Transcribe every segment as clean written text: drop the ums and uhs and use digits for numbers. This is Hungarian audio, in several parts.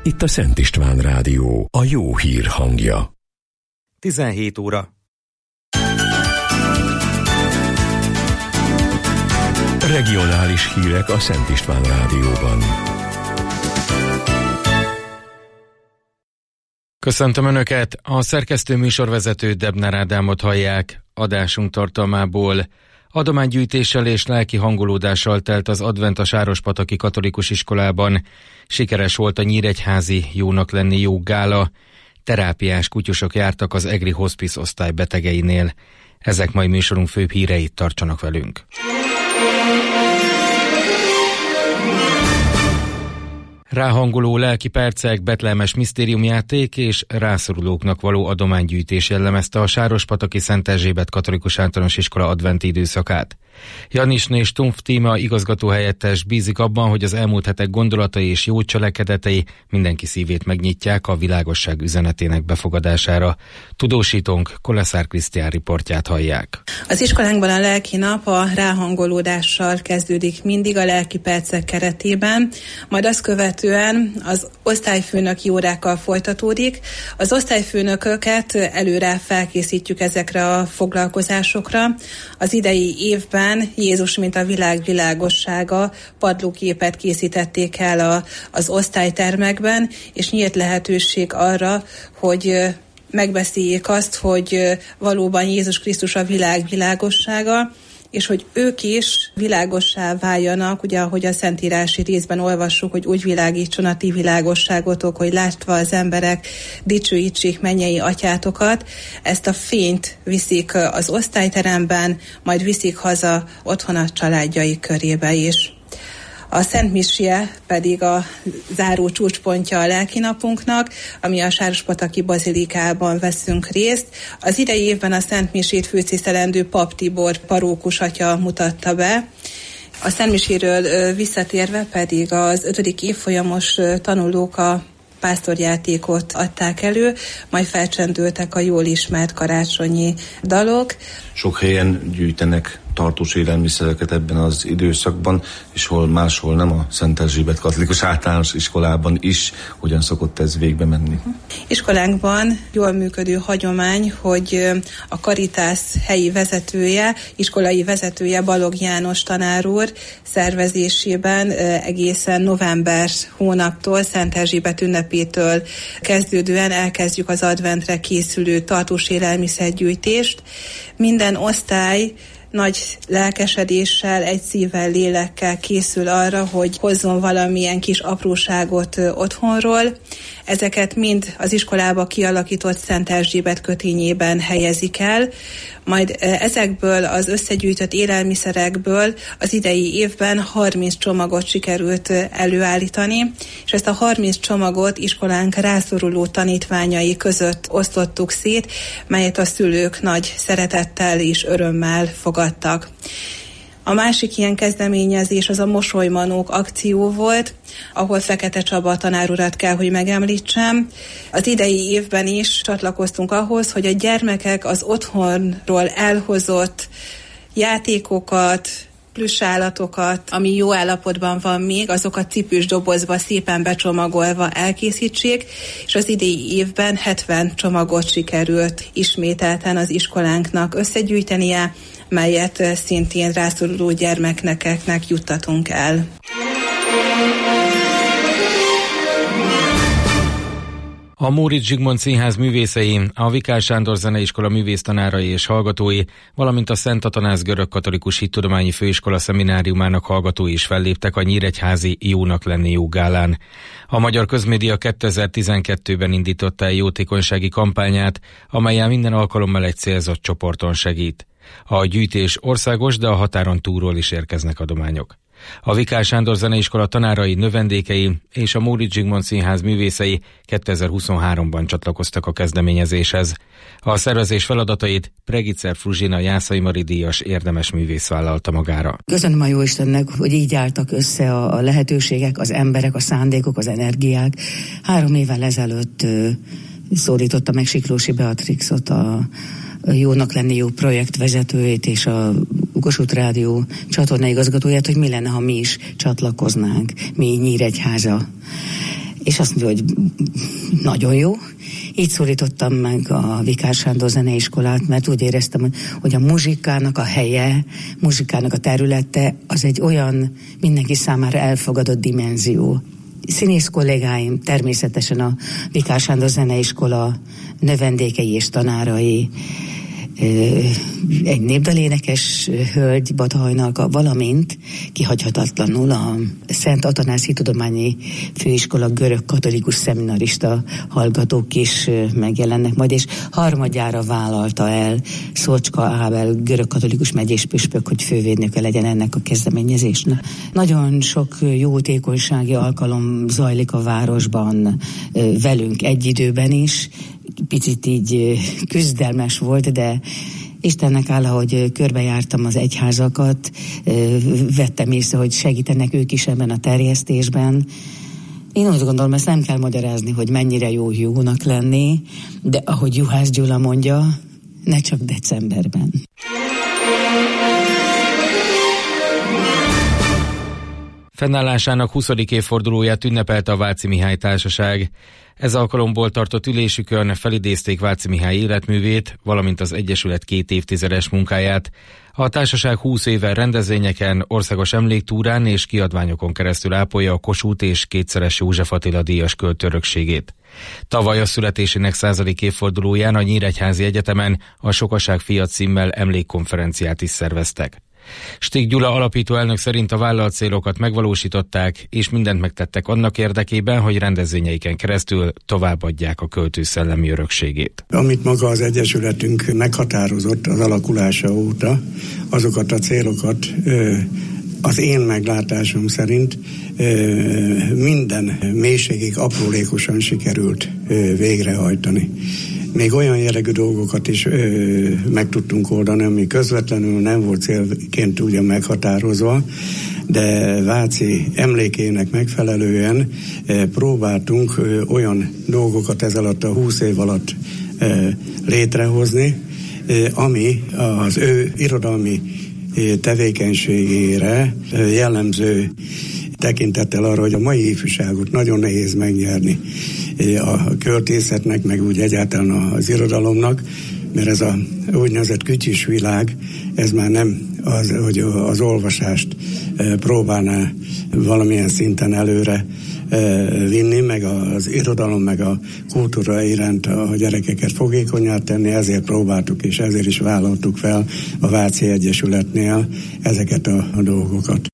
Itt a Szent István Rádió, a jó hír hangja. 17 óra. Regionális hírek a Szent István Rádióban. Köszöntöm Önöket! A szerkesztő műsorvezető Debner Ádámot hallják. Adásunk tartalmából: adománygyűjtéssel és lelki hangolódással telt az advent a Sárospataki Katolikus Iskolában. Sikeres volt a nyíregyházi Jónak lenni jó gála. Terápiás kutyusok jártak az EGRI Hospice osztály betegeinél. Ezek mai műsorunk főbb híreit, tartsanak velünk. Ráhangoló lelki percek, betlehemes misztériumjáték és rászorulóknak való adománygyűjtés jellemezte a Sárospataki Szent Erzsébet Katolikus Általános Iskola adventi időszakát. Janisné Stumpf Tíma igazgatóhelyettes bízik abban, hogy az elmúlt hetek gondolatai és jó cselekedetei mindenki szívét megnyitják a világosság üzenetének befogadására. Tudósítónk Koleszár Krisztián riportját hallják. Az iskolánkban a lelki nap a ráhangolódással kezdődik mindig a lelki percek keretében, majd azt követően az osztályfőnöki órákkal folytatódik. Az osztályfőnököket előre felkészítjük ezekre a foglalkozásokra. Az idei évben Jézus, mint a világ világossága padlóképet készítették el az osztálytermekben, és nyílt lehetőség arra, hogy megbeszéljék azt, hogy valóban Jézus Krisztus a világ világossága, és hogy ők is világossá váljanak, ugye ahogy a szentírási részben olvassuk, hogy úgy világítson a ti világosságotok, hogy látva az emberek dicsőítsék mennyei atyátokat. Ezt a fényt viszik az osztályteremben, majd viszik haza otthon a családjaik körébe is. A Szent Misje pedig a záró csúcspontja a lelkinapunknak, ami a Sárospataki Bazilikában veszünk részt. Az idei évben a Szent Misét főtisztelendő Pap Tibor parókus atya mutatta be. A Szent Miséről visszatérve pedig az 5. évfolyamos tanulók a pásztorjátékot adták elő, majd felcsendültek a jól ismert karácsonyi dalok. Sok helyen gyűjtenek tartós élelmiszereket ebben az időszakban, és hol máshol nem, a Szent Erzsébet Katolikus Általános Iskolában is. Hogyan szokott ez végbe menni? Iskolánkban jól működő hagyomány, hogy a Caritas helyi vezetője, iskolai vezetője, Balog János tanár úr szervezésében egészen november hónaptól, Szent Erzsébet ünnepétől kezdődően elkezdjük az adventre készülő tartós élelmiszergyűjtést. Minden osztály nagy lelkesedéssel, egy szívvel, lélekkel készül arra, hogy hozzon valamilyen kis apróságot otthonról. Ezeket mind az iskolába kialakított Szent Erzsébet kötényében helyezik el, majd ezekből az összegyűjtött élelmiszerekből az idei évben 30 csomagot sikerült előállítani, és ezt a 30 csomagot iskolánk rászoruló tanítványai között osztottuk szét, melyet a szülők nagy szeretettel és örömmel fogadtak. A másik ilyen kezdeményezés az a Mosolymanók akció volt, ahol Fekete Csaba tanár urat kell, hogy megemlítsem. Az idei évben is csatlakoztunk ahhoz, hogy a gyermekek az otthonról elhozott játékokat, plüssállatokat, ami jó állapotban van még, azokat cipős dobozba szépen becsomagolva elkészítsék, és az idei évben 70 csomagot sikerült ismételten az iskolánknak összegyűjtenie, melyet szintén rászoruló gyermekeknek juttatunk el. A Móricz Zsigmond Színház művészei, a Vikár Sándor Zeneiskola művésztanárai és hallgatói, valamint a Szent Atanáz Görögkatolikus Hittudományi Főiskola szemináriumának hallgatói is felléptek a nyíregyházi Jónak lenni jó gálán. A Magyar Közmédia 2012-ben indította el jótékonysági kampányát, amellyel minden alkalommal egy célzott csoporton segít. A gyűjtés országos, de a határon túlról is érkeznek adományok. A Vikár Sándor Zeneiskola tanárai, növendékei és a Móricz Zsigmond Színház művészei 2023-ban csatlakoztak a kezdeményezéshez. A szervezés feladatait Pregicer Fruzsina Jászai Mari díjas érdemes művész vállalta magára. Köszönöm a Jóistennek, hogy így álltak össze a lehetőségek, az emberek, a szándékok, az energiák. 3 évvel ezelőtt szólította meg Siklósi Beatrixot, a Jónak lenni jó projektvezetőjét és a Kossuth Rádió csatorna igazgatóját, hogy mi lenne, ha mi is csatlakoznánk, mi Nyíregyháza. És azt mondja, hogy nagyon jó. Így szólítottam meg a Vikár Sándor Zeneiskolát, mert úgy éreztem, hogy a muzsikának a helye, muzsikának a területe, az egy olyan mindenki számára elfogadott dimenzió. Színész kollégáim, természetesen a Vikár Sándor Zeneiskola növendékei és tanárai, egy népdalénekes hölgy, Bata Hajnalka, valamint kihagyhatatlanul a Szent Atanászi Tudományi Főiskola görög katolikus szeminarista hallgatók is megjelennek majd, és harmadjára vállalta el Szocska Ábel görög katolikus megyéspüspök, hogy fővédnöke legyen ennek a kezdeményezésnek. Nagyon sok jótékonysági alkalom zajlik a városban velünk egy időben is, picit így küzdelmes volt, de Istennek hála, hogy körbejártam az egyházakat, vettem észre, hogy segítenek ők is ebben a terjesztésben. Én úgy gondolom, ezt nem kell magyarázni, hogy mennyire jónak lenni, de ahogy Juhász Gyula mondja, ne csak decemberben. Fennállásának 20. évfordulóját ünnepelte a Váci Mihály Társaság. Ez alkalomból tartott ülésükön felidézték Váci Mihály életművét, valamint az Egyesület 2 évtizedes munkáját. A társaság 20 éven rendezvényeken, országos emléktúrán és kiadványokon keresztül ápolja a Kossuth és kétszeres József Attila díjas költő örökségét. Tavaly a születésének 100. évfordulóján a Nyíregyházi Egyetemen a Sokaság fia címmel emlékkonferenciát is szerveztek. Stig Gyula alapító elnök szerint a vállalt célokat megvalósították, és mindent megtettek annak érdekében, hogy rendezvényeiken keresztül továbbadják a költő szellemi örökségét. Amit maga az Egyesületünk meghatározott az alakulása óta, azokat a célokat az én meglátásom szerint minden mélységig aprólékosan sikerült végrehajtani. Még olyan jellegű dolgokat is meg tudtunk oldani, ami közvetlenül nem volt célként ugyan meghatározva, de Váci emlékének megfelelően próbáltunk olyan dolgokat ez alatt a 20 év alatt létrehozni, ami az ő irodalmi tevékenységére jellemző, tekintettel arra, hogy a mai ifjúságot nagyon nehéz megnyerni a költészetnek, meg úgy egyáltalán az irodalomnak, mert ez a úgynevezett kütyűs világ, ez már nem az, hogy az olvasást próbálná valamilyen szinten előre vinni, meg az irodalom, meg a kultúra iránt a gyerekeket fogékonyá tenni, ezért próbáltuk, és ezért is vállaltuk fel a Váci Egyesületnél ezeket a dolgokat.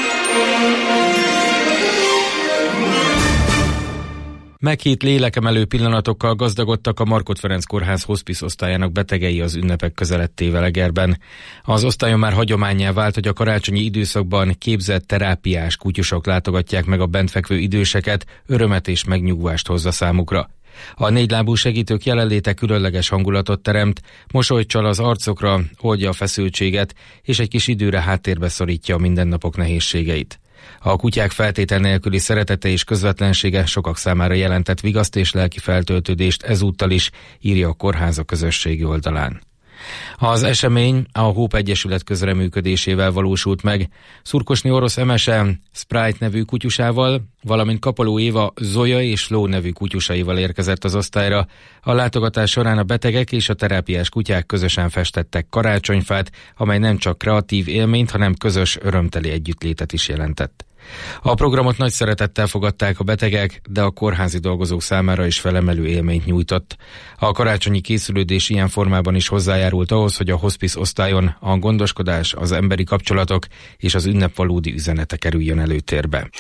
Meghitt lélekemelő pillanatokkal gazdagodtak a Markhot Ferenc Kórház hospice osztályának betegei az ünnepek közeledtével Egerben. Az osztályon már hagyománnyá vált, hogy a karácsonyi időszakban képzett terápiás kutyusok látogatják meg a bentfekvő időseket, örömet és megnyugvást hozza számukra. A négylábú segítők jelenléte különleges hangulatot teremt, mosolyt csal az arcokra, oldja a feszültséget, és egy kis időre háttérbe szorítja a mindennapok nehézségeit. A kutyák feltétel nélküli szeretete és közvetlensége sokak számára jelentett vigaszt és lelki feltöltődést ezúttal is, írja a kórház a közösségi oldalán. Az esemény a Hope Egyesület közreműködésével valósult meg. Szurkosné orosz emese Sprite nevű kutyusával, valamint Kapaló Éva Zoya és Ló nevű kutyusaival érkezett az osztályra. A látogatás során a betegek és a terápiás kutyák közösen festettek karácsonyfát, amely nem csak kreatív élményt, hanem közös örömteli együttlétet is jelentett. A programot nagy szeretettel fogadták a betegek, de a kórházi dolgozók számára is felemelő élményt nyújtott. A karácsonyi készülődés ilyen formában is hozzájárult ahhoz, hogy a hospice osztályon a gondoskodás, az emberi kapcsolatok és az ünnep valódi üzenete kerüljön előtérbe.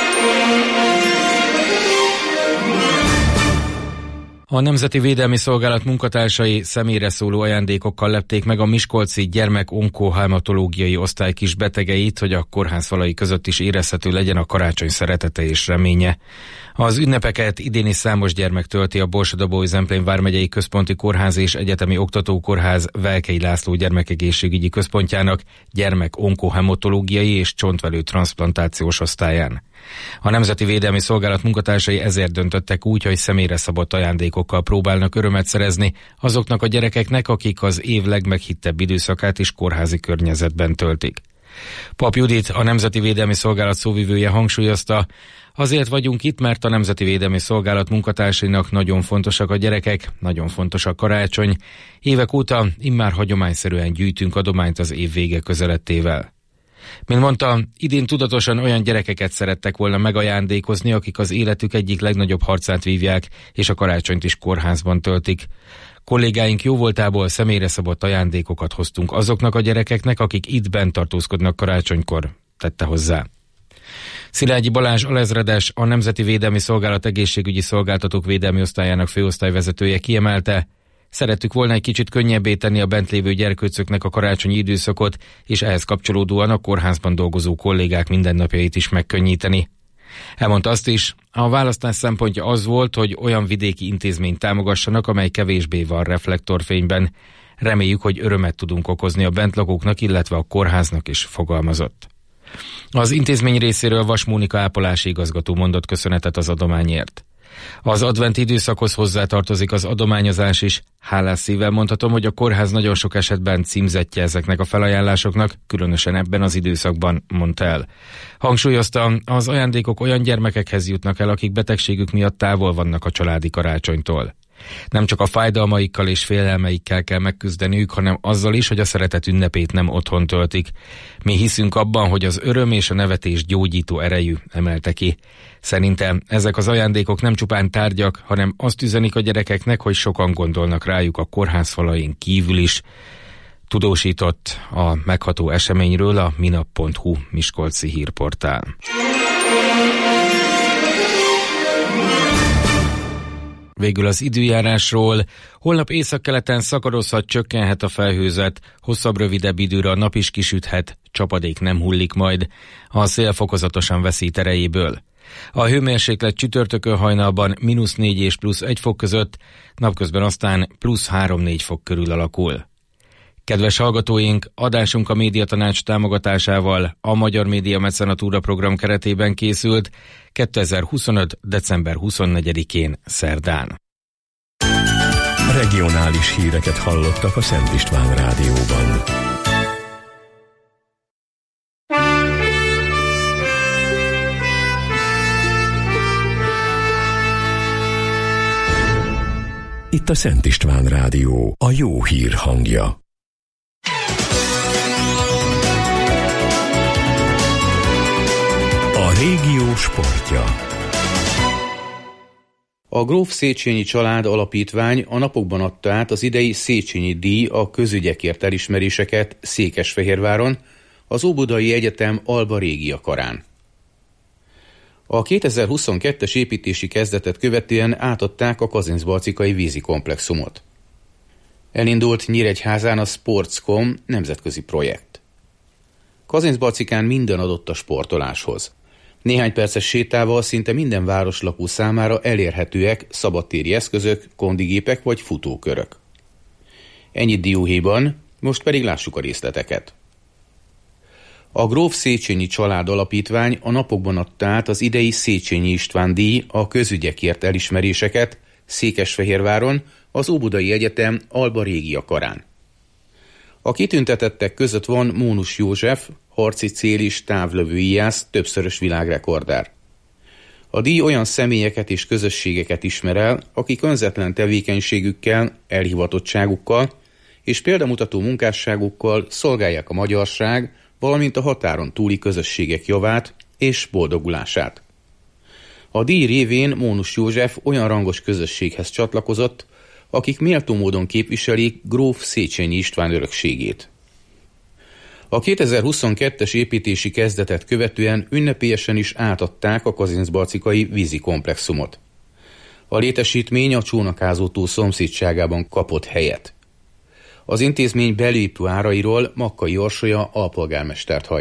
A Nemzeti Védelmi Szolgálat munkatársai személyre szóló ajándékokkal lepték meg a miskolci gyermek-onkohematológiai osztály kis betegeit, hogy a kórház falai között is érezhető legyen a karácsony szeretete és reménye. Az ünnepeket idén is számos gyermek tölti a Borsod-Abaúj-Zemplén vármegyei központi kórház és egyetemi oktatókórház Velkei László gyermekegészségügyi központjának gyermek-onkohematológiai és csontvelő transzplantációs osztályán. A Nemzeti Védelmi Szolgálat munkatársai ezért döntöttek úgy, hogy személyre szabott ajándékokkal próbálnak örömet szerezni azoknak a gyerekeknek, akik az év legmeghittebb időszakát is kórházi környezetben töltik. Pap Judit, a Nemzeti Védelmi Szolgálat szóvivője hangsúlyozta, azért vagyunk itt, mert a Nemzeti Védelmi Szolgálat munkatársainak nagyon fontosak a gyerekek, nagyon fontos a karácsony. Évek óta immár hagyományszerűen gyűjtünk adományt az év vége közelettével. Mint mondta, idén tudatosan olyan gyerekeket szerettek volna megajándékozni, akik az életük egyik legnagyobb harcát vívják, és a karácsonyt is kórházban töltik. Kollégáink jóvoltából személyre szabott ajándékokat hoztunk azoknak a gyerekeknek, akik itt bent tartózkodnak karácsonykor, tette hozzá. Szilágyi Balázs alezredes, a Nemzeti Védelmi Szolgálat egészségügyi szolgáltatók védelmi osztályának főosztályvezetője kiemelte, szerettük volna egy kicsit könnyebbé tenni a bent lévő gyerkőcöknek a karácsonyi időszakot, és ehhez kapcsolódóan a kórházban dolgozó kollégák mindennapjait is megkönnyíteni. Elmondta azt is, a választás szempontja az volt, hogy olyan vidéki intézményt támogassanak, amely kevésbé van reflektorfényben. Reméljük, hogy örömet tudunk okozni a bentlakóknak, illetve a kórháznak is, fogalmazott. Az intézmény részéről Vas Mónika ápolási igazgató mondott köszönetet az adományért. Az adventi időszakhoz hozzátartozik az adományozás is. Hálás szívvel mondhatom, hogy a kórház nagyon sok esetben címzettje ezeknek a felajánlásoknak, különösen ebben az időszakban, mondta el. Hangsúlyozta, az ajándékok olyan gyermekekhez jutnak el, akik betegségük miatt távol vannak a családi karácsonytól. Nem csak a fájdalmaikkal és félelmeikkel kell megküzdeniük, hanem azzal is, hogy a szeretet ünnepét nem otthon töltik. Mi hiszünk abban, hogy az öröm és a nevetés gyógyító erejű, emelte ki. Szerintem ezek az ajándékok nem csupán tárgyak, hanem azt üzenik a gyerekeknek, hogy sokan gondolnak rájuk a kórház falain kívül is. Tudósított a megható eseményről a minap.hu miskolci hírportál. Végül az időjárásról. Holnap északkeleten szakadozhat, csökkenhet a felhőzet, hosszabb, rövidebb időre a nap is kisüthet, csapadék nem hullik majd, a szél fokozatosan veszít erejéből. A hőmérséklet csütörtökön hajnalban -4 és +1 fok között, napközben aztán +3-4 fok körül alakul. Kedves hallgatóink, adásunk a Médiatanács támogatásával a Magyar Média Mecenatúra program keretében készült 2025. december 24-én szerdán. Regionális híreket hallottak a Szent István Rádióban. Itt a Szent István Rádió, a jó hír hangja. A régió sportja. A Gróf Széchenyi Család Alapítvány a napokban adta át az idei Széchenyi díj a közügyekért elismeréseket Székesfehérváron, az Óbudai Egyetem Alba Régia karán. A 2022-es építési kezdetet követően átadták a Kazincbarcikai vízikomplexumot. Elindult Nyíregyházán a Sportscom nemzetközi projekt. Kazincbarcikán minden adott a sportoláshoz. Néhány perces sétával szinte minden városlakó számára elérhetőek szabadtéri eszközök, kondigépek vagy futókörök. Ennyit dióhéjban, most pedig lássuk a részleteket. A Gróf Széchenyi Család Alapítvány a napokban adta át az idei Széchenyi István díj a közügyekért elismeréseket Székesfehérváron, az Óbudai Egyetem Alba Régia karán. A kitüntetettek között van Mónus József, harci cél és távlövő íjász, többszörös világrekordár. A díj olyan személyeket és közösségeket ismer el, akik önzetlen tevékenységükkel, elhivatottságukkal és példamutató munkásságukkal szolgálják a magyarság, valamint a határon túli közösségek javát és boldogulását. A díj révén Mónus József olyan rangos közösséghez csatlakozott, akik méltó módon képviselik Gróf Széchenyi István örökségét. A 2022-es építési kezdetet követően ünnepélyesen is átadták a Kazincbarcikai vízikomplexumot. A létesítmény a Csónakázó-tó szomszédságában kapott helyet. Az intézmény belépő árairól Makkai Orsolya alpolgármestert hallják.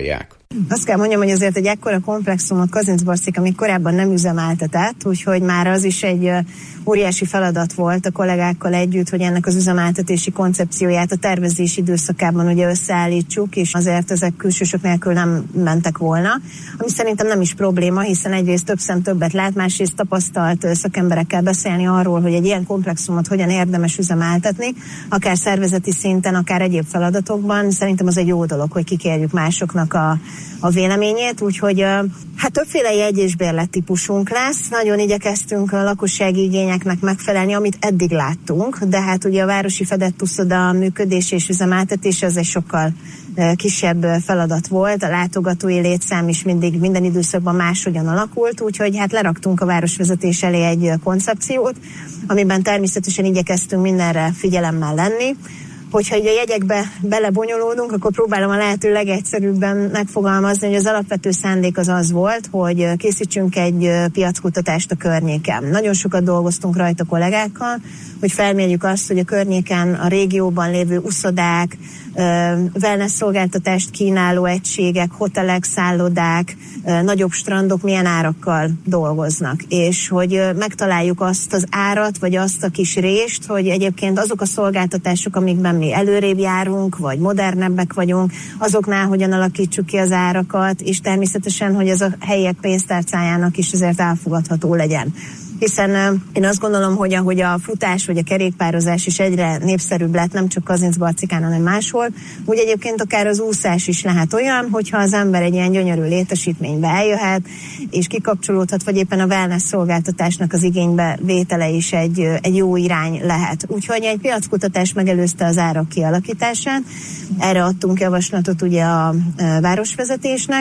Azt kell mondjam, hogy azért egy ekkora komplexumot Kazincbarcika még korábban nem üzemeltetett, úgyhogy már az is egy óriási feladat volt a kollégákkal együtt, hogy ennek az üzemeltetési koncepcióját a tervezési időszakában ugye összeállítsuk, és azért ezek külsősök nélkül nem mentek volna, ami szerintem nem is probléma, hiszen egyrészt több szem többet lát, másrészt tapasztalt szakemberekkel beszélni arról, hogy egy ilyen komplexumot hogyan érdemes üzemeltetni, akár szervezeti szinten, akár egyéb feladatokban. Szerintem az egy jó dolog, hogy kikérjük másoknak a véleményét, úgyhogy hát többféle jegy- és bérlettípusunk lesz. Nagyon igyekeztünk a lakossági igényeknek megfelelni, amit eddig láttunk, de hát ugye a városi fedett uszoda működés és üzemeltetés az egy sokkal kisebb feladat volt. A látogatói létszám is mindig minden időszakban máshogyan alakult, úgyhogy hát leraktunk a városvezetés elé egy koncepciót, amiben természetesen igyekeztünk mindenre figyelemmel lenni. Hogyha így a jegyekbe belebonyolódunk, akkor próbálom a lehető legegyszerűbben megfogalmazni, hogy az alapvető szándék az volt, hogy készítsünk egy piackutatást a környéken. Nagyon sokat dolgoztunk rajta kollégákkal, hogy felmérjük azt, hogy a környéken, a régióban lévő uszodák, wellness szolgáltatást kínáló egységek, hotelek, szállodák, nagyobb strandok milyen árakkal dolgoznak, és hogy megtaláljuk azt az árat, vagy azt a kis rést, hogy egyébként azok a szolgáltatások, amikben mi előrébb járunk, vagy modernebbek vagyunk, azoknál hogyan alakítsuk ki az árakat, és természetesen, hogy ez a helyiek pénztárcájának is azért elfogadható legyen. Hiszen én azt gondolom, hogy ahogy a futás vagy a kerékpározás is egyre népszerűbb lett, nem csak Kazincbarcikán, hanem máshol, úgy egyébként akár az úszás is lehet olyan, hogyha az ember egy ilyen gyönyörű létesítménybe eljöhet, és kikapcsolódhat, vagy éppen a wellness szolgáltatásnak az igénybe vétele is egy jó irány lehet. Úgyhogy egy piackutatás megelőzte az árak kialakítását, erre adtunk javaslatot ugye a városvezetésnek,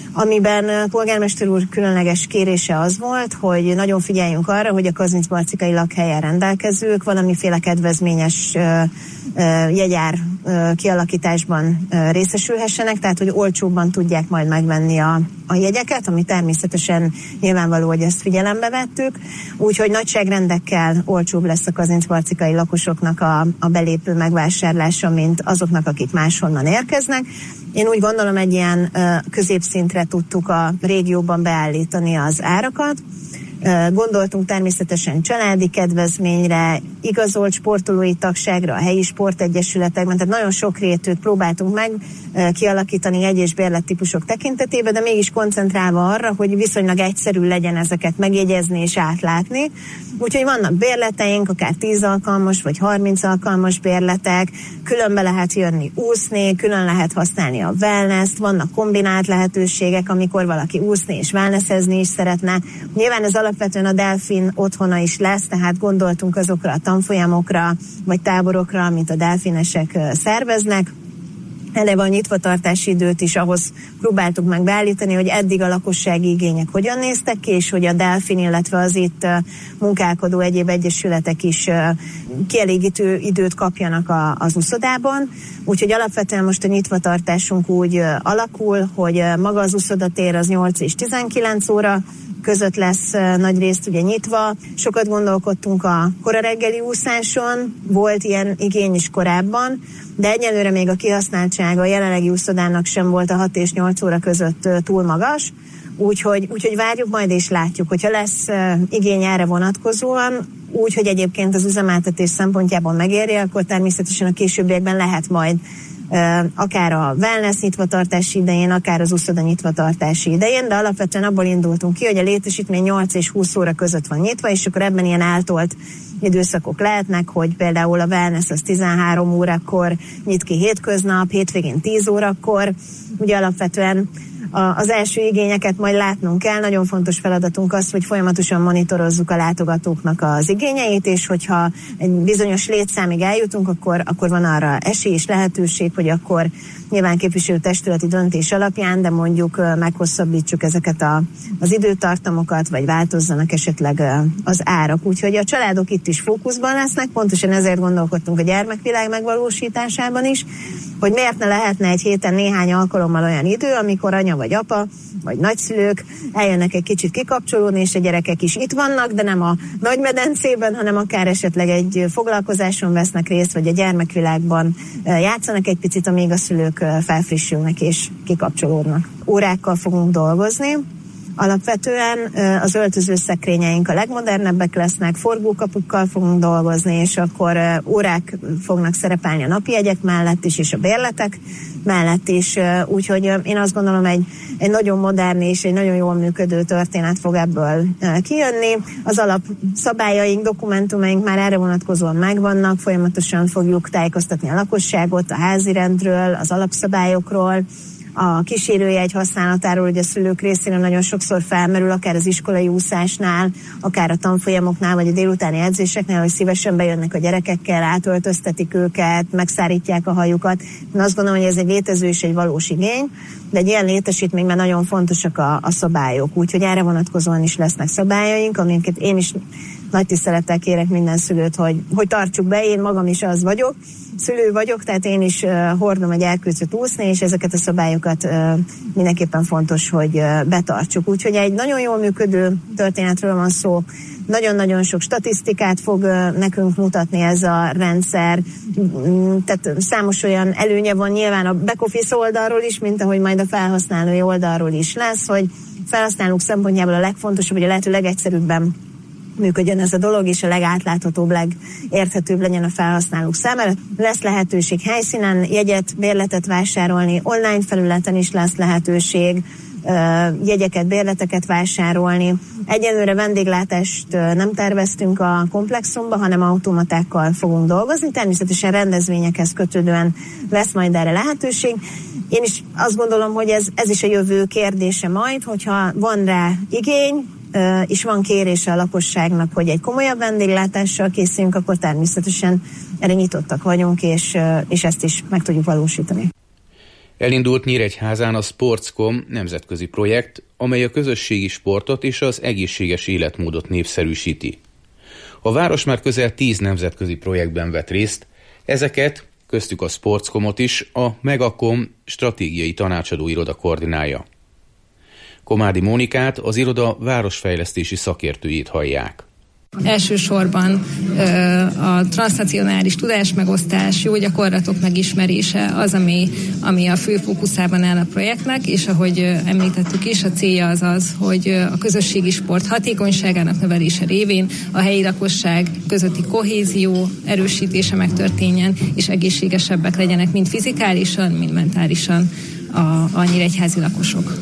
amiben polgármester úr különleges kérése az volt, hogy nagyon figyeljünk arra, hogy a kazincbarcikai lakhelyen rendelkezők valamiféle kedvezményes jegyár kialakításban részesülhessenek, tehát hogy olcsóbban tudják majd megvenni a jegyeket, ami természetesen nyilvánvaló, hogy ezt figyelembe vettük, úgyhogy nagyságrendekkel olcsóbb lesz a kazincbarcikai lakosoknak a belépő megvásárlása, mint azoknak, akik máshonnan érkeznek. Én úgy gondolom, egy ilyen középszintre tudtuk a régióban beállítani az árakat. Gondoltunk természetesen családi kedvezményre, igazolt sportolói tagságra, a helyi sportegyesületekben, tehát nagyon sokrétűt próbáltunk meg kialakítani jegy- és bérlettípusok tekintetében, de mégis koncentrálva arra, hogy viszonylag egyszerű legyen ezeket megjegyezni és átlátni. Úgyhogy vannak bérleteink, akár 10 alkalmas vagy 30 alkalmas bérletek, külön be lehet jönni úszni, külön lehet használni a wellness-t, vannak kombinált lehetőségek, amikor valaki úszni és wellnessezni is szeretne. Nyilván ez alapvetően a delfin otthona is lesz, tehát gondoltunk azokra a tanfolyamokra vagy táborokra, amit a delfinesek szerveznek. Eleve a nyitvatartási időt is ahhoz próbáltuk meg beállítani, hogy eddig a lakossági igények hogyan néztek ki, és hogy a delfin, illetve az itt munkálkodó egyéb egyesületek is kielégítő időt kapjanak az uszodában. Úgyhogy alapvetően most a nyitvatartásunk úgy alakul, hogy maga az uszodatér az 8 és 19 óra között lesz nagyrészt ugye nyitva. Sokat gondolkodtunk a korareggeli úszáson, volt ilyen igény is korábban, de egyelőre még a kihasználtsága a jelenlegi úszodának sem volt a 6 és 8 óra között túl magas, úgyhogy várjuk majd és látjuk, hogyha lesz igény erre vonatkozóan, úgyhogy egyébként az üzemeltetés szempontjából megéri, akkor természetesen a későbbiekben lehet majd akár a wellness nyitvatartási idején, akár az uszoda nyitvatartási idején, de alapvetően abból indultunk ki, hogy a létesítmény 8 és 20 óra között van nyitva, és akkor ebben ilyen eltolt időszakok lehetnek, hogy például a wellness az 13 órakor nyit ki hétköznap, hétvégén 10 órakor, ugye alapvetően az első igényeket majd látnunk kell. Nagyon fontos feladatunk az, hogy folyamatosan monitorozzuk a látogatóknak az igényeit, és hogyha egy bizonyos létszámig eljutunk, akkor van arra esély és lehetőség, hogy akkor nyilván képviselőtestületi döntés alapján, de mondjuk meghosszabbítsuk ezeket az időtartamokat, vagy változzanak esetleg az árak. Úgyhogy a családok itt is fókuszban lesznek, pontosan ezért gondolkodtunk a gyermekvilág megvalósításában is, hogy miért ne lehetne egy héten néhány alkalommal olyan idő, amikor anya vagy apa vagy nagyszülők eljönnek egy kicsit kikapcsolódni, és a gyerekek is itt vannak, de nem a nagymedencében, hanem akár esetleg egy foglalkozáson vesznek részt, vagy a gyermekvilágban játszanak egy picit, amíg a szülők felfrissülnek és kikapcsolódnak. Órákkal fogunk dolgozni. Alapvetően az öltözőszekrényeink a legmodernebbek lesznek, forgókapukkal fogunk dolgozni, és akkor órák fognak szerepelni a napjegyek mellett is, és a bérletek mellett is, úgyhogy én azt gondolom, egy nagyon modern és egy nagyon jól működő történet fog ebből kijönni. Az alapszabályaink, dokumentumaink már erre vonatkozóan megvannak, folyamatosan fogjuk tájékoztatni a lakosságot a házirendről, az alapszabályokról, a kísérőjegy használatáról, hogy a szülők részéről nagyon sokszor felmerül, akár az iskolai úszásnál, akár a tanfolyamoknál, vagy a délutáni edzéseknél, hogy szívesen bejönnek a gyerekekkel, átöltöztetik őket, megszárítják a hajukat. Én azt gondolom, hogy ez egy létező és egy valós igény, de egy ilyen létesítményben nagyon fontosak a szabályok, úgyhogy erre vonatkozóan is lesznek szabályaink, amiket én is nagy tisztelettel kérek minden szülőt, hogy tartsuk be, én magam is az vagyok, szülő vagyok, tehát én is hordom egy elkülcöt úszni, és ezeket a szabályokat mindenképpen fontos, hogy betartsuk. Úgyhogy egy nagyon jól működő történetről van szó, nagyon-nagyon sok statisztikát fog nekünk mutatni ez a rendszer, tehát számos olyan előnye van nyilván a back office oldalról is, mint ahogy majd a felhasználói oldalról is lesz, hogy felhasználók szempontjából a legfontosabb, hogy a lehető legegyszerűbben működjön ez a dolog, és a legátláthatóbb, legérthetőbb legyen a felhasználók számára. Lesz lehetőség helyszínen jegyet, bérletet vásárolni, online felületen is lesz lehetőség jegyeket, bérleteket vásárolni. Egyelőre vendéglátást nem terveztünk a komplexumba, hanem automatákkal fogunk dolgozni. Természetesen rendezvényekhez kötődően lesz majd erre lehetőség. Én is azt gondolom, hogy ez is a jövő kérdése majd, hogyha van rá igény, és van kérése a lakosságnak, hogy egy komolyabb vendéglátással készüljünk, akkor természetesen erre nyitottak vagyunk, és ezt is meg tudjuk valósítani. Elindult Nyíregyházán a Sportscom nemzetközi projekt, amely a közösségi sportot és az egészséges életmódot népszerűsíti. A város már közel 10 nemzetközi projektben vett részt, ezeket, köztük a Sportscomot is, a Megacom stratégiai tanácsadó iroda koordinálja. Komádi Mónikát, az iroda városfejlesztési szakértőjét hallják. Elsősorban a transznacionális tudásmegosztás, jó gyakorlatok megismerése az, ami a fő fókuszában áll a projektnek, és ahogy említettük is, a célja az, hogy a közösségi sport hatékonyságának növelése révén a helyi lakosság közötti kohézió erősítése megtörténjen, és egészségesebbek legyenek mind fizikálisan, mind mentálisan a nyíregyházi lakosok.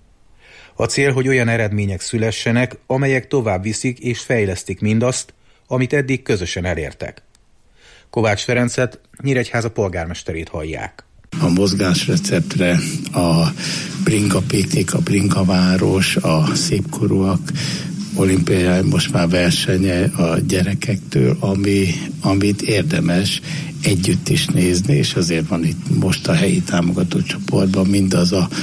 A cél, hogy olyan eredmények szülessenek, amelyek tovább viszik és fejlesztik mindazt, amit eddig közösen elértek. Kovács Ferencet, Nyíregyháza polgármesterét hallják. A mozgásreceptre, a brinka piknik, a brinka város, a szépkorúak olimpiai most már versenye a gyerekektől, amit érdemes együtt is nézni, és azért van itt most a helyi támogató csoportban mindaz a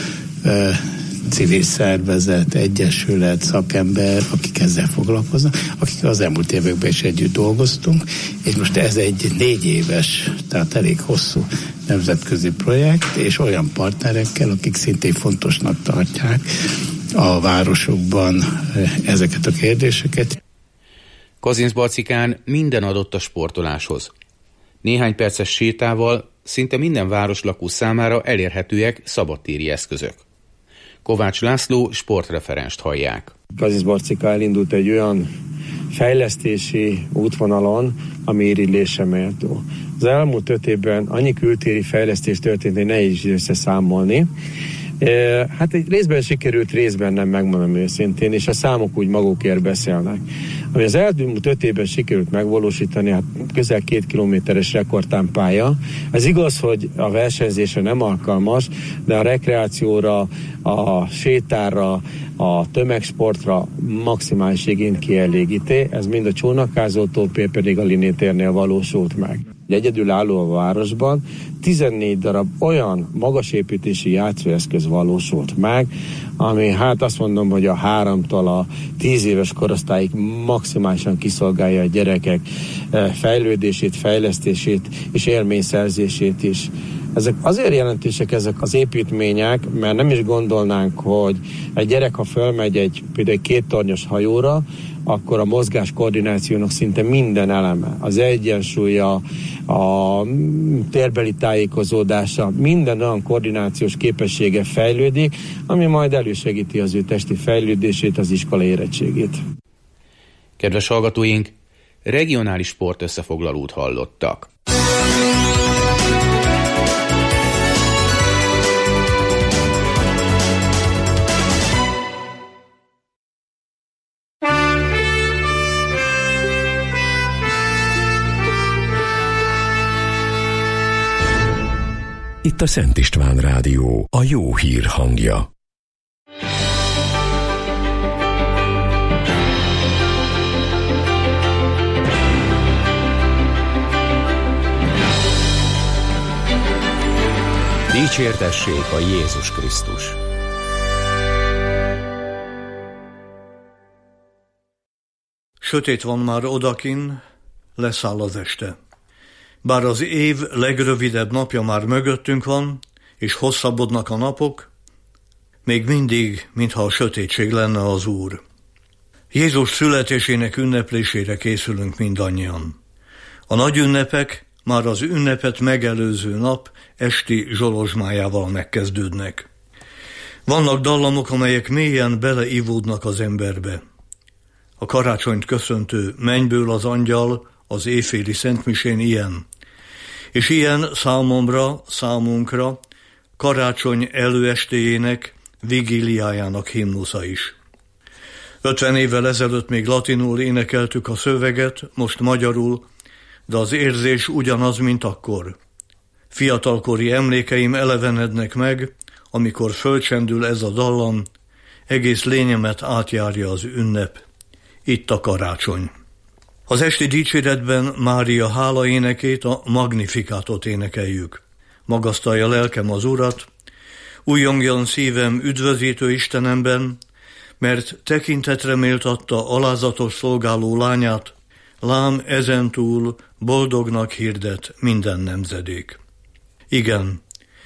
civil szervezet, egyesület, szakember, akik ezzel foglalkoznak, akik az elmúlt években is együtt dolgoztunk, és most ez egy 4 éves, tehát elég hosszú nemzetközi projekt, és olyan partnerekkel, akik szintén fontosnak tartják a városokban ezeket a kérdéseket. Kazincbarcikán minden adott a sportoláshoz. Néhány perces sétával szinte minden városlakó számára elérhetőek szabadtéri eszközök. Kovács László sportreferenst hallják. Kazincbarcika elindult egy olyan fejlesztési útvonalon, ami irigylésre méltó. Az elmúlt 5 évben annyi kültéri fejlesztés történt, hogy nehéz összeszámolni. Hát egy részben sikerült, részben nem, megmondom őszintén, és a számok úgy magukért beszélnek. Ami az elmúlt 5 évben sikerült megvalósítani, hát közel 2 kilométeres rekordtámpálya. Ez igaz, hogy a versenyzésre nem alkalmas, de a rekreációra, a sétára, a tömegsportra maximális igényt kielégíti. Ez mind a Csónakázótól, pedig a Linné térnél valósult meg. Egyedülálló a városban 14 darab olyan magasépítési játszóeszköz valósult meg, ami hát azt mondom, hogy a 3-tól a 10 éves korosztályig maximálisan kiszolgálja a gyerekek fejlődését, fejlesztését és élményszerzését is. Ezek azért jelentősek ezek az építmények, mert nem is gondolnánk, hogy egy gyerek, ha fölmegy például egy 2 tornyos hajóra, akkor a mozgás koordinációnak szinte minden eleme, az egyensúlya, a térbeli tájékozódása, minden olyan koordinációs képessége fejlődik, ami majd elősegíti az ő testi fejlődését, az iskola érettségét. Kedves hallgatóink, regionális sportösszefoglalót hallottak. Itt a Szent István Rádió, a jó hír hangja. Dicsértessék a Jézus Krisztus! Sötét van már odakin, leszáll az este. Bár az év legrövidebb napja már mögöttünk van, és hosszabbodnak a napok, még mindig, mintha a sötétség lenne az Úr. Jézus születésének ünneplésére készülünk mindannyian. A nagy ünnepek már az ünnepet megelőző nap esti zsolozsmájával megkezdődnek. Vannak dallamok, amelyek mélyen beleivódnak az emberbe. A karácsonyt köszöntő Mennyből az angyal az éjféli szentmisén ilyen. És ilyen számunkra karácsony előestéjének, vigíliájának himnusza is. 50 évvel ezelőtt még latinul énekeltük a szöveget, most magyarul, de az érzés ugyanaz, mint akkor. Fiatalkori emlékeim elevenednek meg, amikor fölcsendül ez a dallam, egész lényemet átjárja az ünnep. Itt a karácsony. Az esti dicséretben Mária hálaénekét, a Magnifikátot énekeljük. Magasztalja lelkem az Urat, újjongjon szívem üdvözítő Istenemben, mert tekintetre méltatta alázatos szolgáló lányát, lám ezentúl boldognak hirdet minden nemzedék. Igen,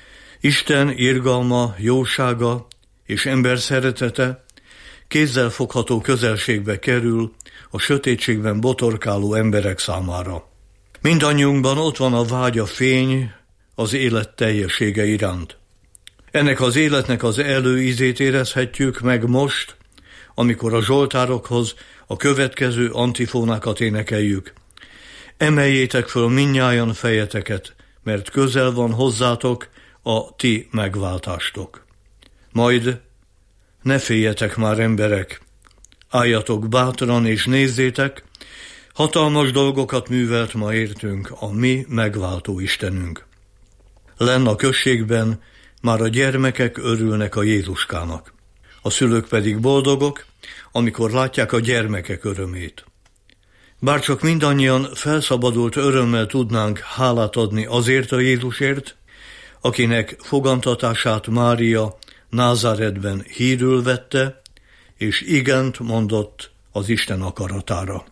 Isten irgalma, jósága és ember szeretete kézzelfogható közelségbe kerül a sötétségben botorkáló emberek számára. Mindannyiunkban ott van a vágy, a fény, az élet teljessége iránt. Ennek az életnek az előízét érezhetjük meg most, amikor a zsoltárokhoz a következő antifónákat énekeljük. Emeljétek föl mindnyájan fejeteket, mert közel van hozzátok a ti megváltástok. Majd ne féljetek már, emberek, álljatok bátran és nézzétek, hatalmas dolgokat művelt ma értünk a mi megváltó Istenünk. Lenn a községben már a gyermekek örülnek a Jézuskának. A szülők pedig boldogok, amikor látják a gyermekek örömét. Bárcsak mindannyian felszabadult örömmel tudnánk hálát adni azért a Jézusért, akinek fogantatását Mária Názáretben hírül vette, és igent mondott az Isten akaratára.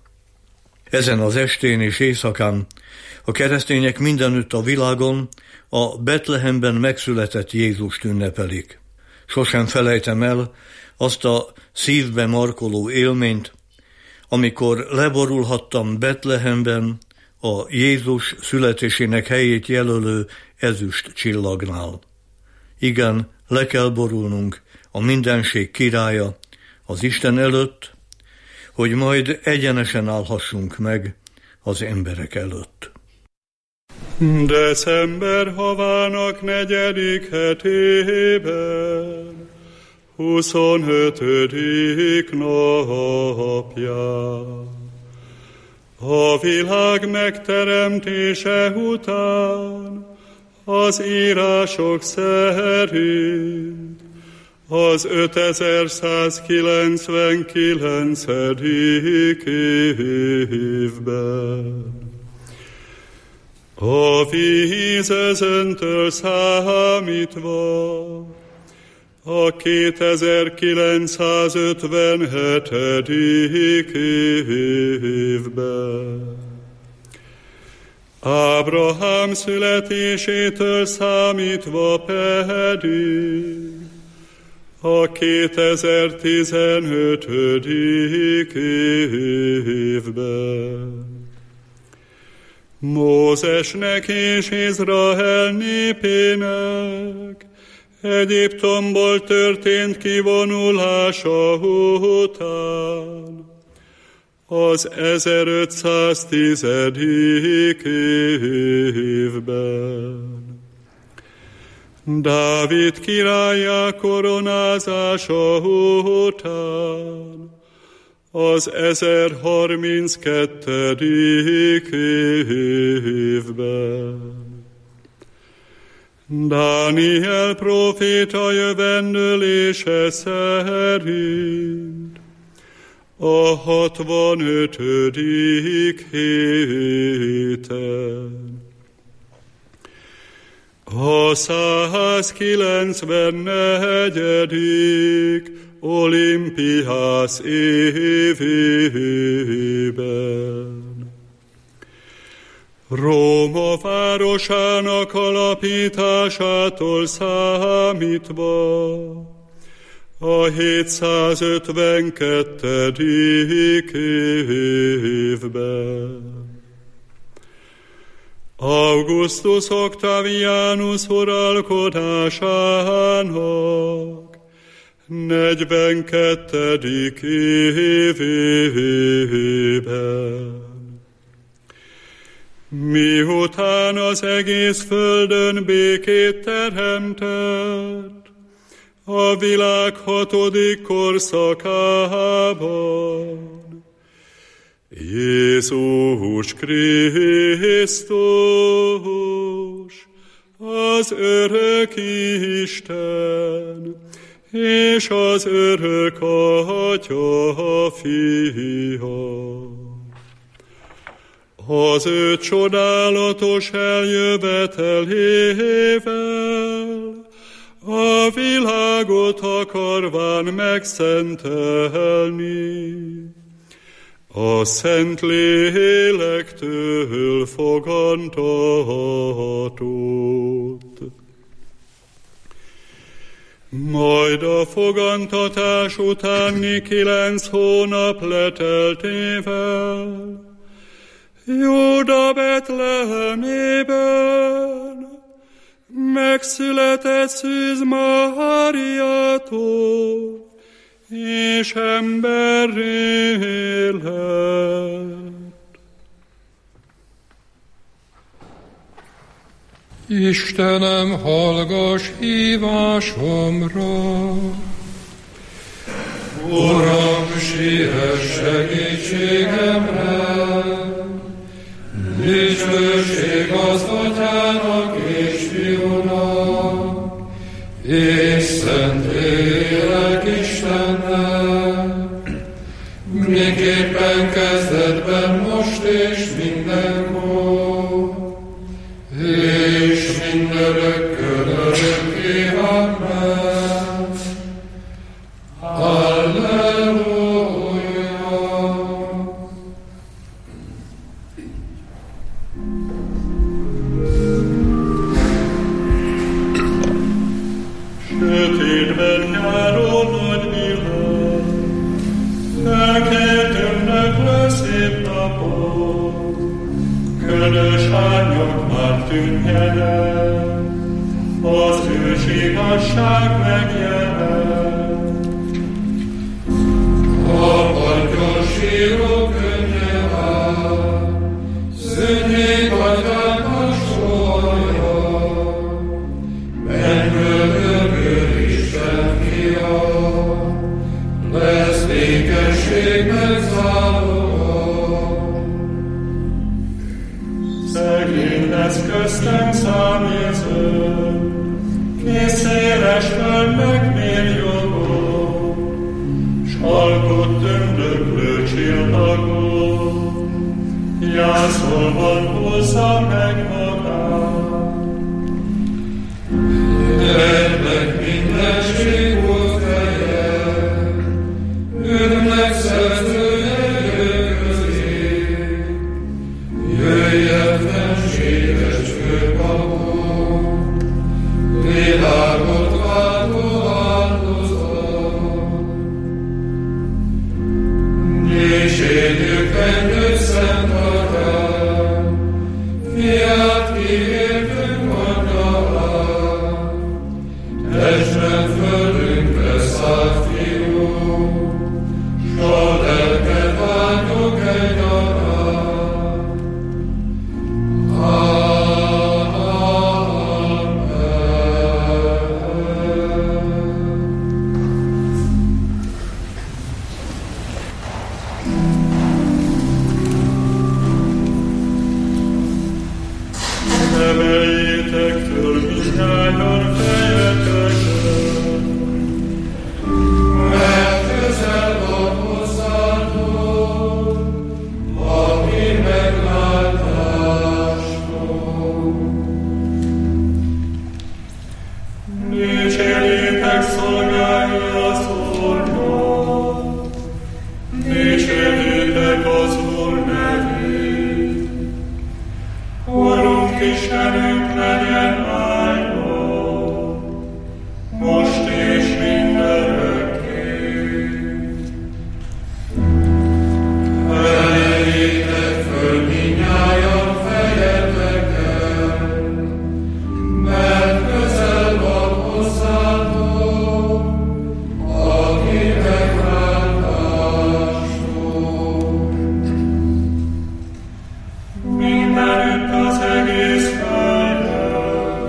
Ezen az estén és éjszakán a keresztények mindenütt a világon a Betlehemben megszületett Jézust ünnepelik. Sosem felejtem el azt a szívbe markoló élményt, amikor leborulhattam Betlehemben a Jézus születésének helyét jelölő ezüst csillagnál. Igen, le kell borulnunk a mindenség királya, az Isten előtt, hogy majd egyenesen állhassunk meg az emberek előtt. December havának 4. hetében, 25. napján, a világ megteremtése után, az írások szerint, az 5199. évben. A víz özöntől számítva a 2957. évben. Ábrahám születésétől számítva pedig a 2015. évben Mózesnek és Izrael népének Egyiptomból történt kivonulása után az 1510. évben Dávid királlyá koronázása után az 1032. évben Dániel próféta jövendőlése szerint a 65. héten a 194. olimpiász évében Róma városának alapításától számítva a 752. évben Augustus Octavianus uralkodásának 42. évében miután az egész földön békét teremtett, a világ 6. korszakában Jézus Krisztus, az örök Isten, és az örök Atya fia. Az ő csodálatos eljövetelével a világot akarván megszentelni, a Szent Lélektől fogantatott. Majd a fogantatás utáni 9 hónap leteltével Júda Betlehemében megszületett Szűz Máriától, és emberré lett. Istenem, hallgass hívásomra! Uram, siess segítségemre! Dicsőség az Atyának és Fiúnak, és Szentlélek Istennek, miképpen kezdetben, most és mindenkor, és mindörökkön örökké. Amen. Halleluja! Sötétben járó nagy világ, felkelt ünnepre szép napot, ködös árnyak már tűnjenek, az ős igazság megjelent. A padjon síró könnye vár, szűnjék Atyának sorja, mennyből jövő Isten fia, lesz békességnek záloga. Szegény lesz köztem száműző, kész széles földnek mérjogó, s alkot tündöklő csillagó, jászolvan húzza meg magát. Ennek mindenség volt feje, önnek szerzője jön közé, jöjjön fenség. dicsérjétek az Úr nevét. Urunk Istenünk legyen áldott, most és mindörökké. Emeljétek föl mindnyájan fejeteket, mert közel van hozzátok, aki megrántástól. Mindenütt az egész földön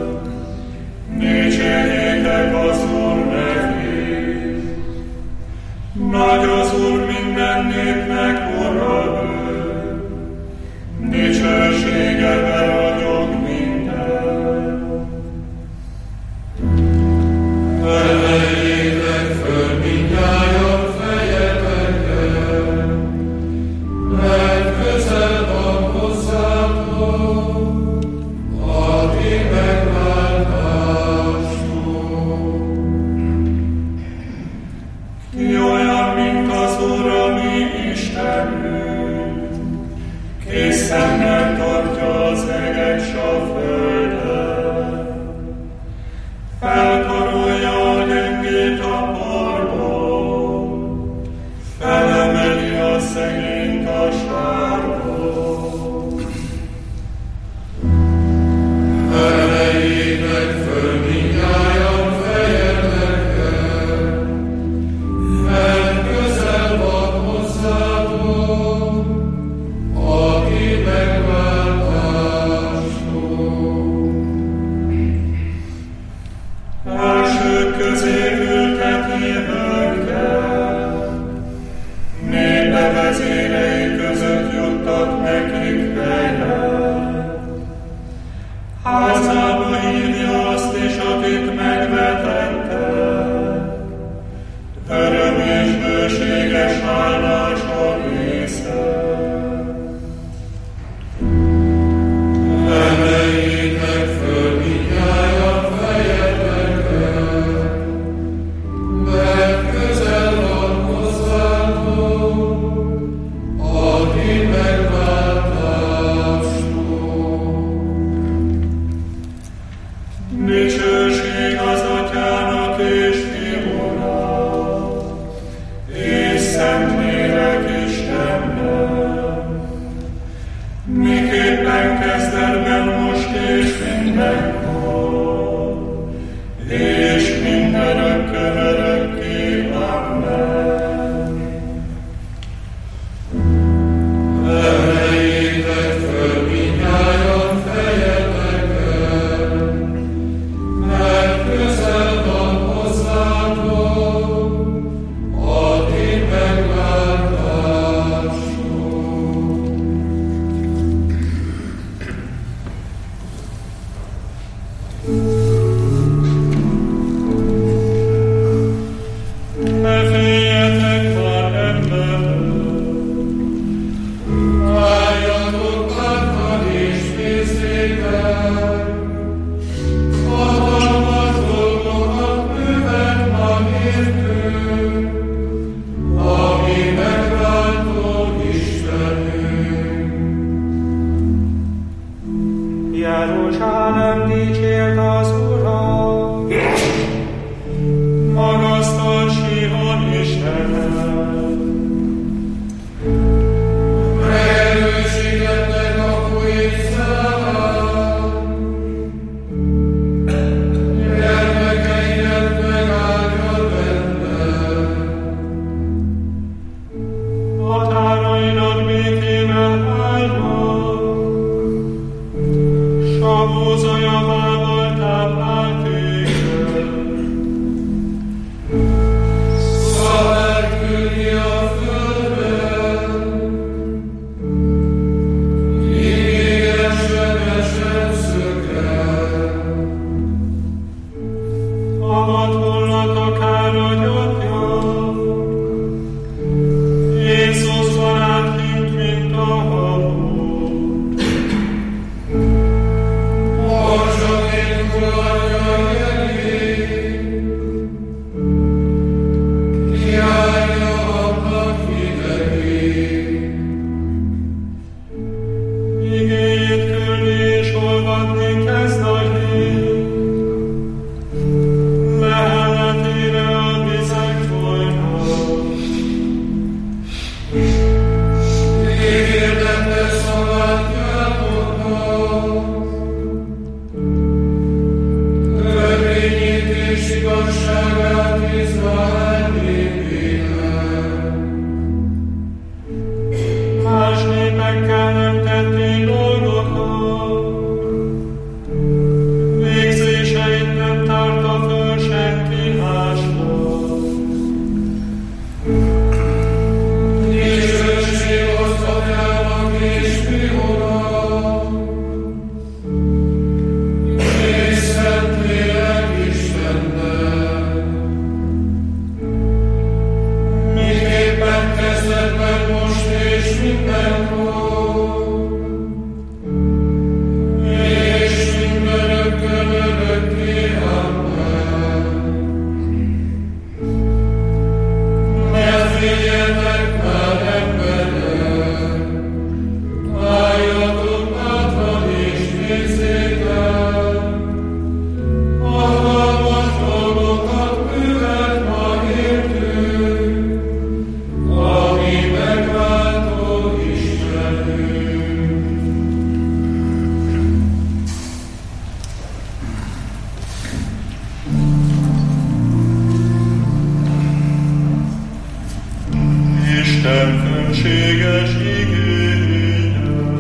szentséges igénye.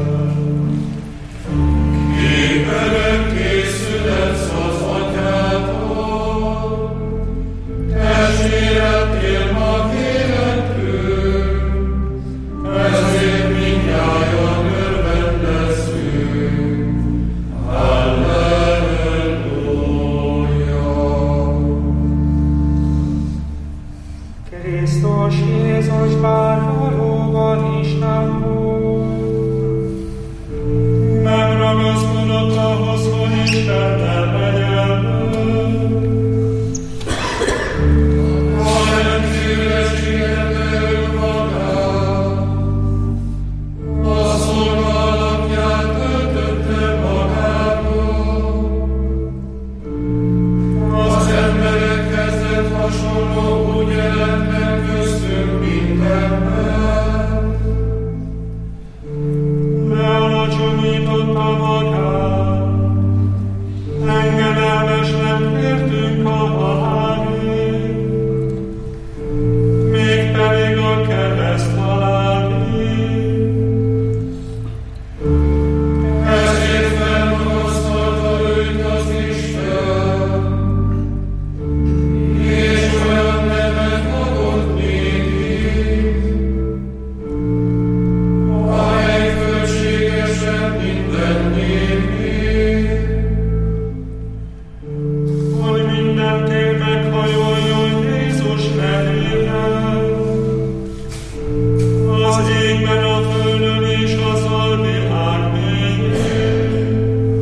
Ki örökké születsz az atyától, testvéremtél ma életünk, ezért mindnyájan örvendezünk. Krisztus Jézus bár valóban Isten volt, nem ragaszkodott ahhoz, hogy Istennel legyen, hanem szívességette önmagát, a szolgálatját töltötte magából. Az emberek kezdett hasonló úgy jelent meg köztünk mindenben, lealacsonyította magát, engedelmes lett értünk a halálig, mégpedig a kereszt halálig. Ezért felmagasztalta őt az Isten, és olyan nevet adott néki, amely fölségesen minden népi, hogy minden tér meghajoljon Jézus nevében, az égben, a földön és az alvilág mélyén.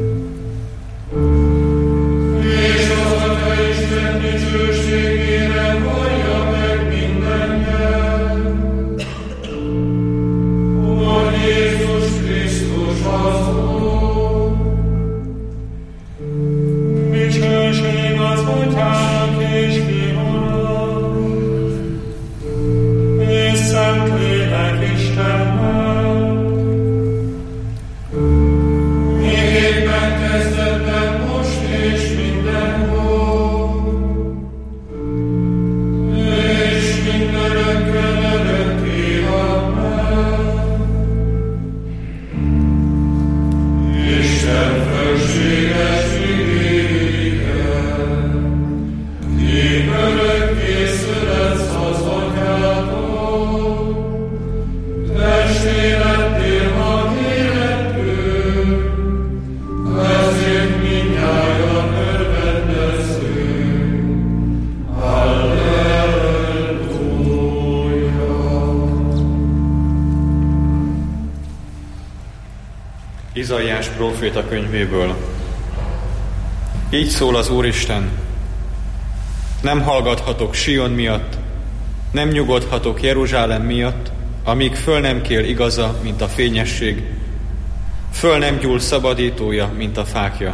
És az Atya Isten dicsőségére vallja meg minden nyelv, hogy Jézus Krisztus az Úr. Dicsőség az Atyának és Fiúnak, és Szentlélek Istennek, miképpen kezdetben, most és mindenhol, és mindörökkön örökké. Amen. Isten fölséges igéje, ki örökké születsz az atyától, testvérettél ma életünk, ezért mindnyájan örvendezünk. Halleluja! Izaiás próféta könyvéből. Így szól az Úristen: nem hallgathatok Sion miatt, nem nyugodhatok Jeruzsálem miatt, amíg föl nem kél igaza, mint a fényesség, föl nem gyúl szabadítója, mint a fákja.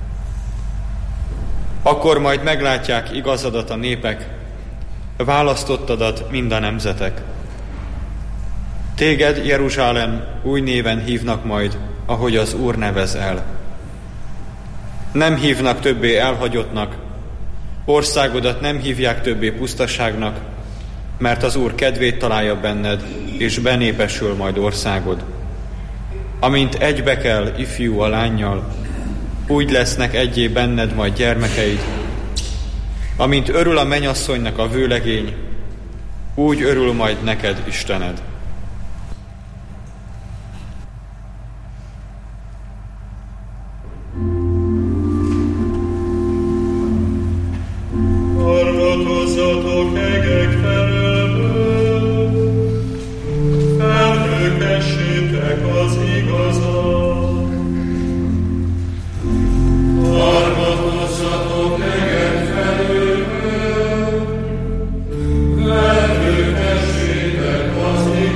Akkor majd meglátják igazadat a népek, választottadat mind a nemzetek. Téged, Jeruzsálem, új néven hívnak majd, ahogy az Úr nevez el. Nem hívnak többé elhagyottnak, országodat nem hívják többé pusztaságnak, mert az Úr kedvét találja benned, és benépesül majd országod. Amint egybe kell ifjú a lánnyal, úgy lesznek egyé benned majd gyermekeid. Amint örül a mennyasszonynak a vőlegény, úgy örül majd neked Istened. Hallgatozzatok hegek felől, felhőkessétek az igazat. Hallgatozzatok hegek felől, felhőkessétek az igazat.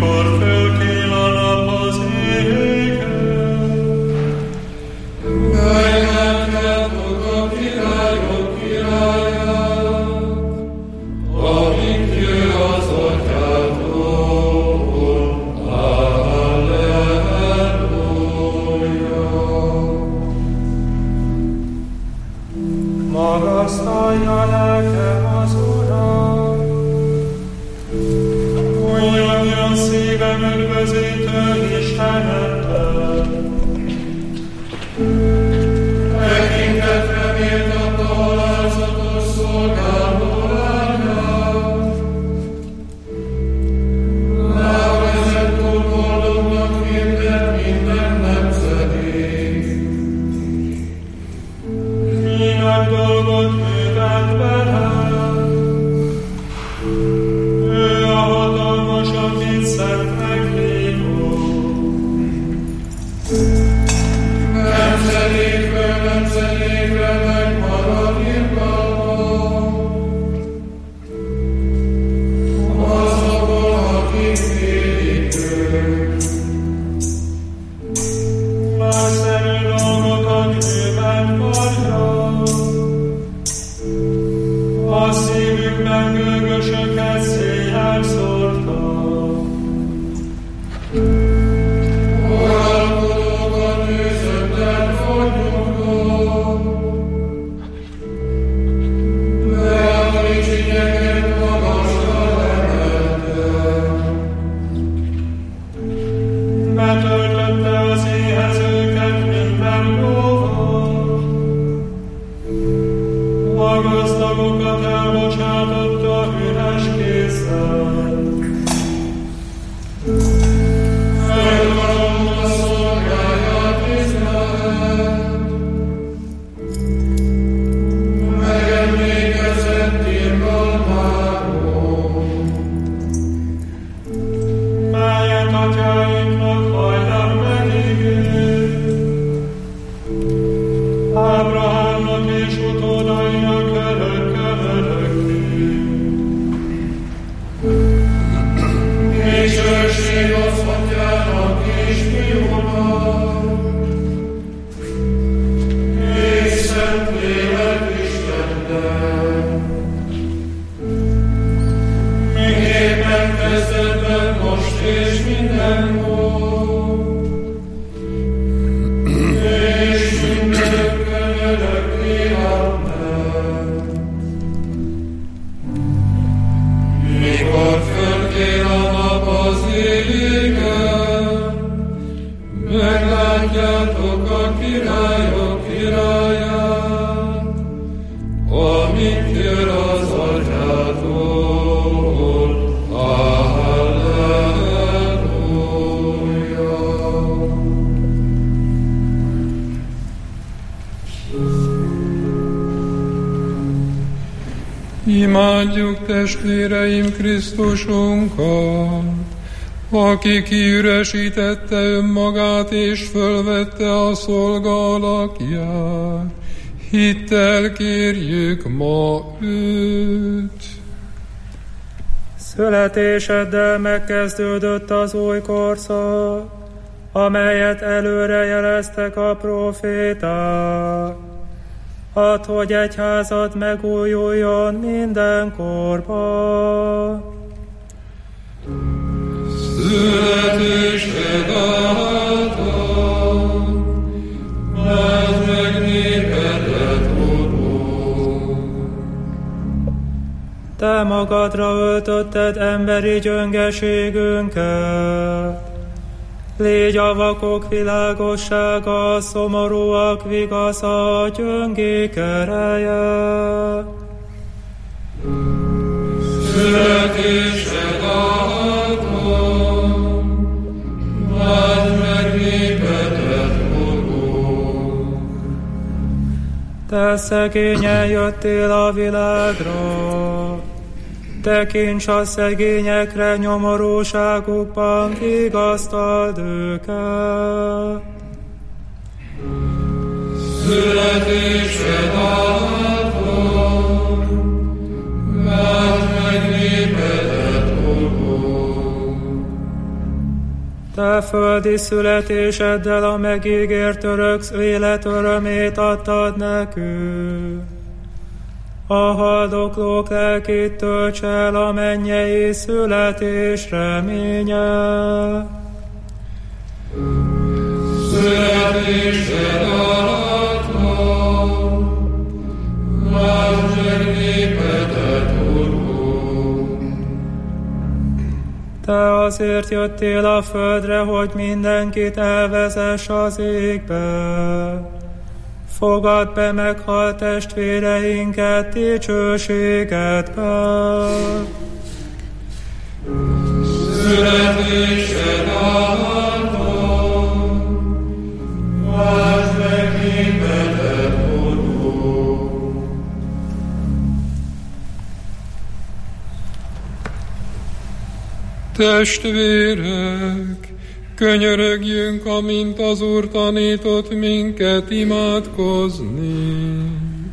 mikor fölkél a nap az égen. Meglátjátok a királyok királyát, amint jön az atyától. Halleluja. Magasztalja lelkem az Urat, Újjongjon szívem üdvözítő Istenettel. Tekintetre méltatta alázatos szolgáló lányát. Lávezett túl boldognak hirdet minden nemzedék. Mi nagy dolgot művelt velem. Ő a hatalmas, akit szentnek hívó. Nemzedékről nemzedékre megmarad irgalma. Azokon, akik félik őt. Nagyszerű dolgokat művelt vagyok. A szívükben gőgösöket széjjel szórtak. Uralkodókat őzöttel fognyugom. De a kicsinyeket magasra emeltem. Betöltötte az éhezőket minden jóval. A gazdagokat elbocsátotta üres kézzel. Fölkarolta szolgáját Izrael. Megemlékezett irgalmáról. Melyet atyáinknak hajdan megígért. Ábrahámnak és utódainak örökké. Dicsőség az atyának és fiúnak, és Szentlélek Istennek. Miképpen kezdetben, most és mindenkor, és mindenkön örökké. Amen. Mikor fölkél a nap az égen, meglátjátok a királyok királyát, amint jön az atyától. Halleluja. Imádjuk testvéreim Krisztusunkat, aki kiüresítette önmagát és fölvette a szolga alakját. Hittel kérjük ma őt. születéseddel megkezdődött az új korszak, amelyet előre jeleztek a proféták. Add, hogy egyházad megújuljon minden korban. Születésed által, váld meg népedet, Urunk. Te magadra öltötted emberi gyöngeségünket. Légy a vakok világossága, a szomorúak vigasza, a gyöngék ereje. Születésed által, váld meg népedet, Urunk. Te szegényen jöttél a világra, tekints a szegényekre, nyomorúságukban vigasztald őket. Születésed által, váld meg népedet, Urunk. Te földi születéseddel a megígért örök élet örömét adtad nekünk. A haldoklók lelkét tölts el a mennyei születés reménye. Születésed alatlan, lásd meg népedet, Urunk. Te azért jöttél a földre, hogy mindenkit elvezess az égbe. Fogadd be meghalt testvéreinket dicsőségedbe. Születésed alatlan, lásd meg népedet, Urunk. Testvérek, könyörögjünk, amint az Úr tanított minket imádkozni.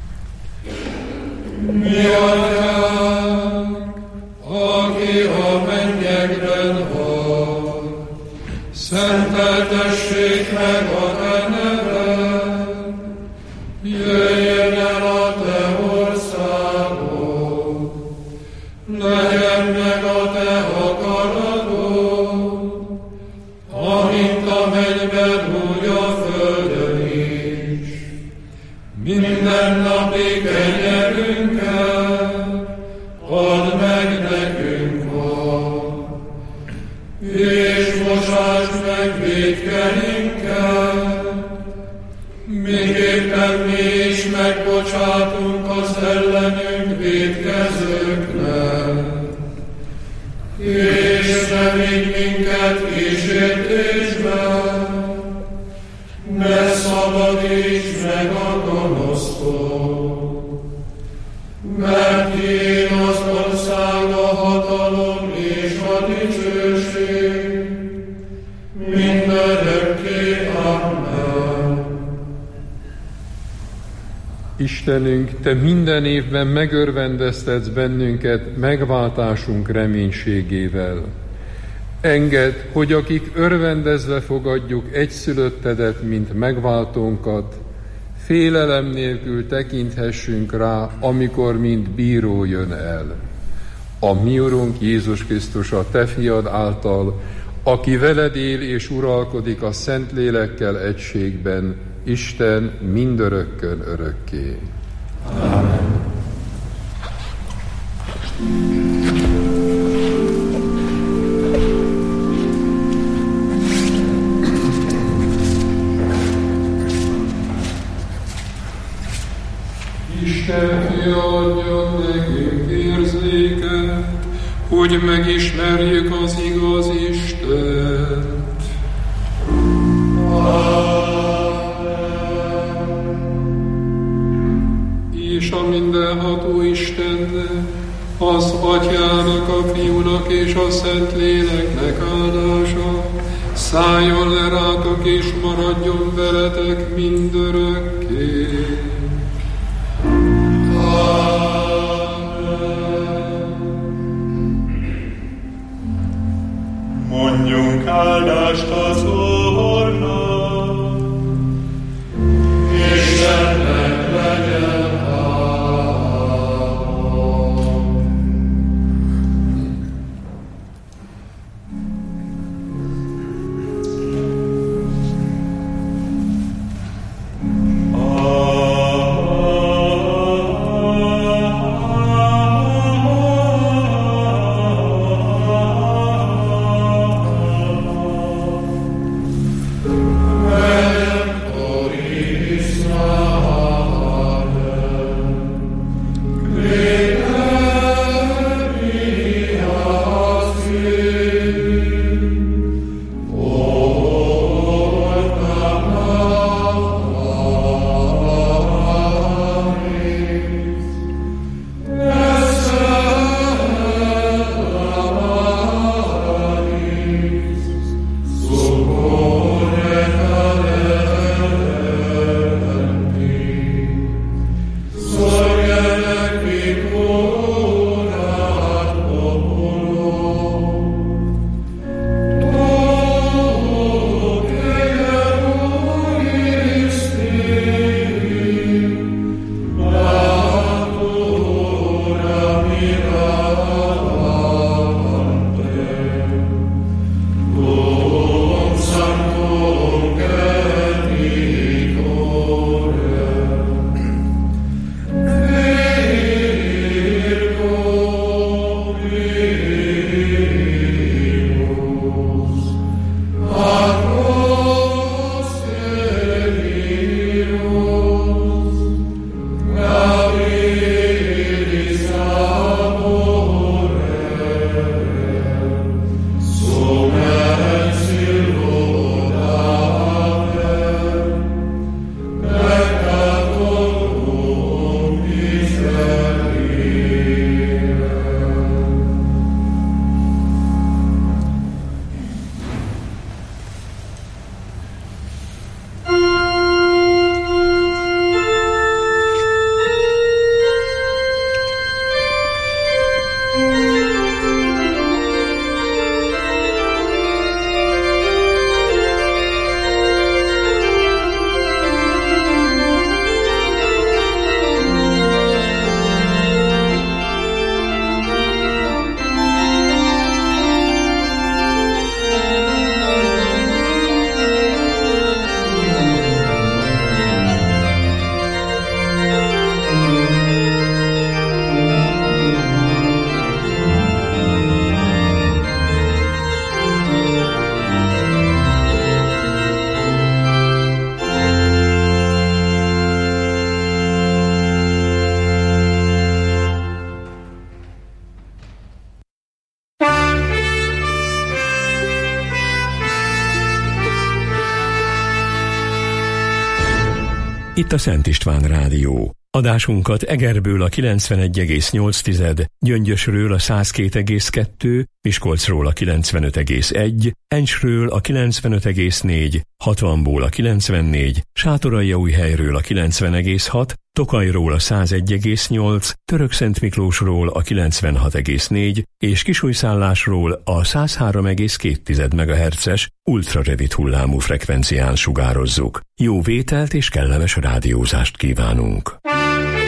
Mi Atyánk, aki a mennyekben vagy, szenteltessék meg a te neved, jöjjön el a te országod, legyen meg a te akaratod, amint a mennyben, úgy a földön is. Mindennapi kenyerünket add meg nekünk ma, és bocsásd meg vétkeinket, miképpen mi is megbocsátunk az ellenünk vétkezőknek. És ne vigy minket kísértésbe, ne szabadíts meg a gonosztól, mert tiéd az ország, a hatalom és a dicsőség, mindörökké. Amen. Istenünk, Te minden évben megörvendeztetsz bennünket megváltásunk reménységével. Engedd, hogy akik örvendezve fogadjuk egyszülöttedet, mint megváltónkat, félelem nélkül tekinthessünk rá, amikor mint bíró jön el. A mi Urunk Jézus Krisztus, a Te fiad által, aki veled él és uralkodik a Szentlélekkel egységben, Isten mindörökkön örökké. Amen. Isten fia adjon nekünk érzéket, hogy megismerjük az igaz Istent. És a mindenható Istennek, az Atyának, a Fiúnak és a Szentléleknek áldása szálljon le rátok és maradjon veletek mindörökké. Mondjunk áldást az Úrnak, Istennek legyen hála. Itt a Szent István Rádió. Adásunkat Egerből a 91,8, Gyöngyösről a 102,2, Miskolcról a 95,1, Encsről a 95,4, Hatvanból a 94, Sátoraljaújhelyről a 90,6, Tokajról a 101,8, Törökszentmiklósról a 96,4 és Kisújszállásról a 103,2 MHz-es ultrarövid hullámú frekvencián sugározzuk. Jó vételt és kellemes rádiózást kívánunk!